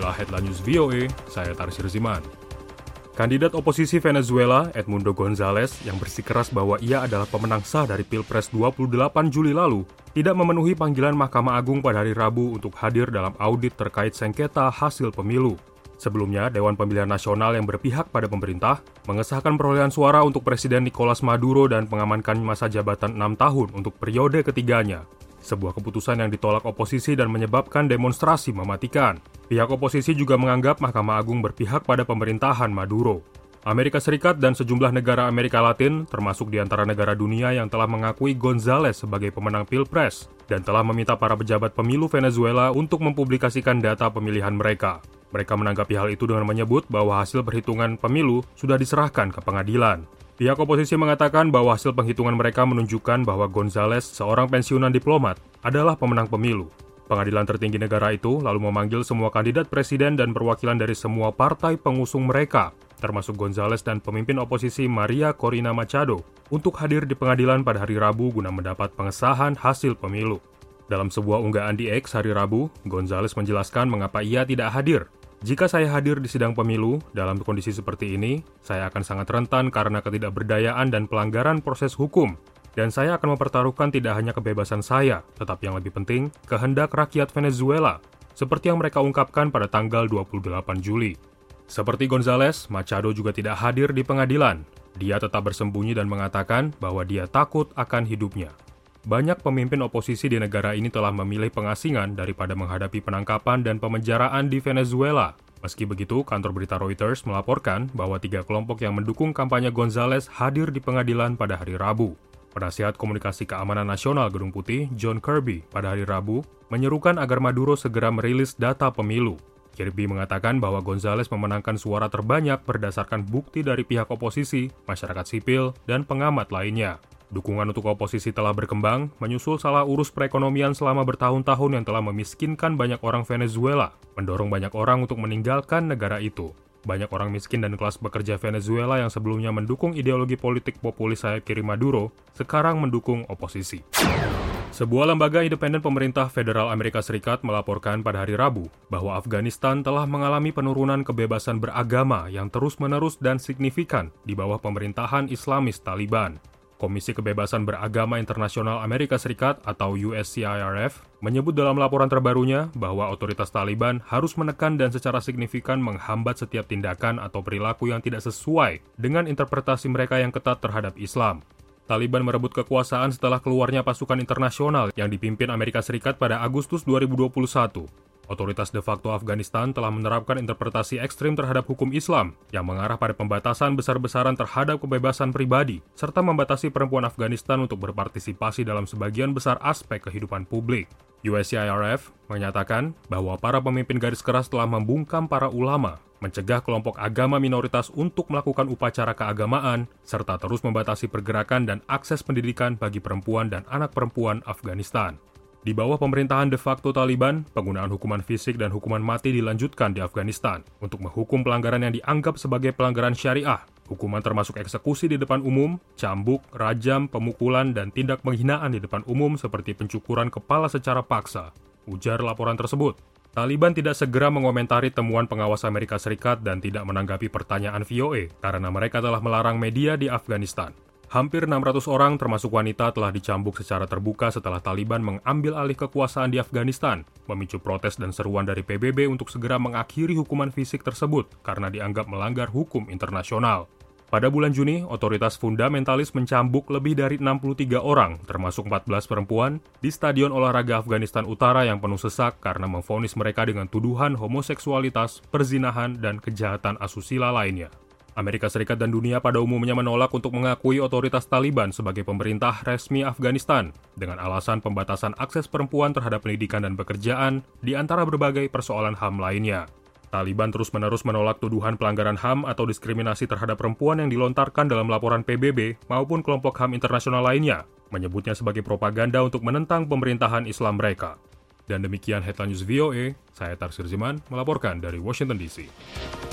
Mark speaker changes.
Speaker 1: Inilah Headline News VOA, saya Tarsir Ziman. Kandidat oposisi Venezuela, Edmundo González, yang bersikeras bahwa ia adalah pemenang sah dari Pilpres 28 Juli lalu, tidak memenuhi panggilan Mahkamah Agung pada hari Rabu untuk hadir dalam audit terkait sengketa hasil pemilu. Sebelumnya, Dewan Pemilihan Nasional yang berpihak pada pemerintah mengesahkan perolehan suara untuk Presiden Nicolas Maduro dan mengamankan masa jabatan 6 tahun untuk periode ketiganya. Sebuah keputusan yang ditolak oposisi dan menyebabkan demonstrasi mematikan. Pihak oposisi juga menganggap Mahkamah Agung berpihak pada pemerintahan Maduro. Amerika Serikat dan sejumlah negara Amerika Latin, termasuk di antara negara dunia yang telah mengakui González sebagai pemenang Pilpres, dan telah meminta para pejabat pemilu Venezuela untuk mempublikasikan data pemilihan mereka. Mereka menanggapi hal itu dengan menyebut bahwa hasil perhitungan pemilu sudah diserahkan ke pengadilan. Pihak oposisi mengatakan bahwa hasil penghitungan mereka menunjukkan bahwa González, seorang pensiunan diplomat, adalah pemenang pemilu. Pengadilan tertinggi negara itu lalu memanggil semua kandidat presiden dan perwakilan dari semua partai pengusung mereka, termasuk González dan pemimpin oposisi Maria Corina Machado, untuk hadir di pengadilan pada hari Rabu guna mendapat pengesahan hasil pemilu. Dalam sebuah unggahan di X hari Rabu, González menjelaskan mengapa ia tidak hadir. Jika saya hadir di sidang pemilu, dalam kondisi seperti ini, saya akan sangat rentan karena ketidakberdayaan dan pelanggaran proses hukum. Dan saya akan mempertaruhkan tidak hanya kebebasan saya, tetapi yang lebih penting, kehendak rakyat Venezuela, seperti yang mereka ungkapkan pada tanggal 28 Juli. Seperti González, Machado juga tidak hadir di pengadilan. Dia tetap bersembunyi dan mengatakan bahwa dia takut akan hidupnya. Banyak pemimpin oposisi di negara ini telah memilih pengasingan daripada menghadapi penangkapan dan pemenjaraan di Venezuela. Meski begitu, kantor berita Reuters melaporkan bahwa 3 kelompok yang mendukung kampanye González hadir di pengadilan pada hari Rabu. Penasihat Komunikasi Keamanan Nasional Gedung Putih, John Kirby, pada hari Rabu, menyerukan agar Maduro segera merilis data pemilu. Kirby mengatakan bahwa González memenangkan suara terbanyak berdasarkan bukti dari pihak oposisi, masyarakat sipil, dan pengamat lainnya. Dukungan untuk oposisi telah berkembang, menyusul salah urus perekonomian selama bertahun-tahun yang telah memiskinkan banyak orang Venezuela, mendorong banyak orang untuk meninggalkan negara itu. Banyak orang miskin dan kelas pekerja Venezuela yang sebelumnya mendukung ideologi politik populis sayap kiri Maduro, sekarang mendukung oposisi. Sebuah lembaga independen pemerintah federal Amerika Serikat melaporkan pada hari Rabu bahwa Afghanistan telah mengalami penurunan kebebasan beragama yang terus-menerus dan signifikan di bawah pemerintahan Islamis Taliban. Komisi Kebebasan Beragama Internasional Amerika Serikat atau USCIRF menyebut dalam laporan terbarunya bahwa otoritas Taliban harus menekan dan secara signifikan menghambat setiap tindakan atau perilaku yang tidak sesuai dengan interpretasi mereka yang ketat terhadap Islam. Taliban merebut kekuasaan setelah keluarnya pasukan internasional yang dipimpin Amerika Serikat pada Agustus 2021. Otoritas de facto Afghanistan telah menerapkan interpretasi ekstrim terhadap hukum Islam yang mengarah pada pembatasan besar-besaran terhadap kebebasan pribadi, serta membatasi perempuan Afghanistan untuk berpartisipasi dalam sebagian besar aspek kehidupan publik. USCIRF menyatakan bahwa para pemimpin garis keras telah membungkam para ulama, mencegah kelompok agama minoritas untuk melakukan upacara keagamaan, serta terus membatasi pergerakan dan akses pendidikan bagi perempuan dan anak perempuan Afghanistan. Di bawah pemerintahan de facto Taliban, penggunaan hukuman fisik dan hukuman mati dilanjutkan di Afghanistan untuk menghukum pelanggaran yang dianggap sebagai pelanggaran syariah. Hukuman termasuk eksekusi di depan umum, cambuk, rajam, pemukulan, dan tindak penghinaan di depan umum seperti pencukuran kepala secara paksa, ujar laporan tersebut. Taliban tidak segera mengomentari temuan pengawas Amerika Serikat dan tidak menanggapi pertanyaan VOA karena mereka telah melarang media di Afghanistan. Hampir 600 orang termasuk wanita telah dicambuk secara terbuka setelah Taliban mengambil alih kekuasaan di Afghanistan, memicu protes dan seruan dari PBB untuk segera mengakhiri hukuman fisik tersebut karena dianggap melanggar hukum internasional. Pada bulan Juni, otoritas fundamentalis mencambuk lebih dari 63 orang, termasuk 14 perempuan, di Stadion Olahraga Afghanistan Utara yang penuh sesak karena memvonis mereka dengan tuduhan homoseksualitas, perzinahan, dan kejahatan asusila lainnya. Amerika Serikat dan dunia pada umumnya menolak untuk mengakui otoritas Taliban sebagai pemerintah resmi Afghanistan dengan alasan pembatasan akses perempuan terhadap pendidikan dan pekerjaan di antara berbagai persoalan HAM lainnya. Taliban terus-menerus menolak tuduhan pelanggaran HAM atau diskriminasi terhadap perempuan yang dilontarkan dalam laporan PBB maupun kelompok HAM internasional lainnya, menyebutnya sebagai propaganda untuk menentang pemerintahan Islam mereka. Dan demikian Headline News VOA, saya Tarsir Ziman melaporkan dari Washington DC.